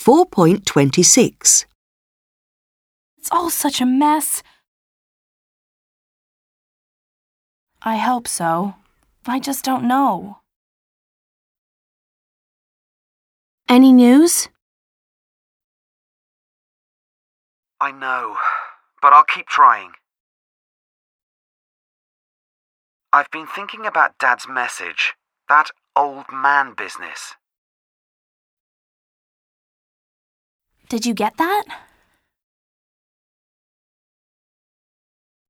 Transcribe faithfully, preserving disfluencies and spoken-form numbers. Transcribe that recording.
four point two six. It's all such a mess. I hope so. I just don't know. Any news? I know, but I'll keep trying. I've been thinking about Dad's message, that old man business. Did you get that?